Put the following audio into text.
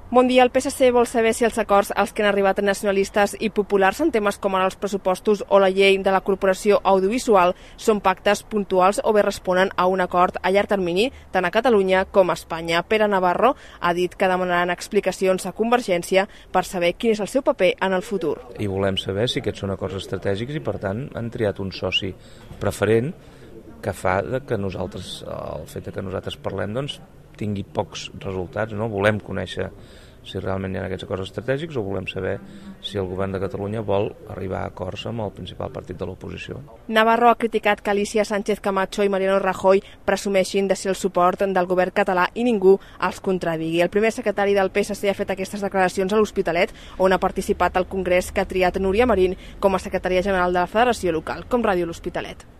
Bon dia. El PSC vol saber si els acords als que han arribat nacionalistes i populars en temes com ara els pressupostos o la llei de la corporació audiovisual són pactes puntuals o bé responen a un acord a llarg termini tant a Catalunya com a Espanya. Pere Navarro ha dit que demanaran explicacions a Convergència per saber quin és el seu paper en el futur. I volem saber si aquests són acords estratègics i, per tant, han triat un soci preferent que fa que nosaltres, el fet que nosaltres parlem, doncs, tingui pocs resultats, no? Volem conèixer si realment hi ha aquests acords estratègics o volem saber si el govern de Catalunya vol arribar a acords amb el principal partit de l'oposició. Navarro ha criticat que Alicia Sánchez Camacho i Mariano Rajoy presumeixin de ser el suport del govern català i ningú els contradigui. El primer secretari del PSC ha fet aquestes declaracions a l'Hospitalet, on ha participat al Congrés que ha triat Núria Marín com a secretària general de la Federació Local, com Ràdio L'Hospitalet.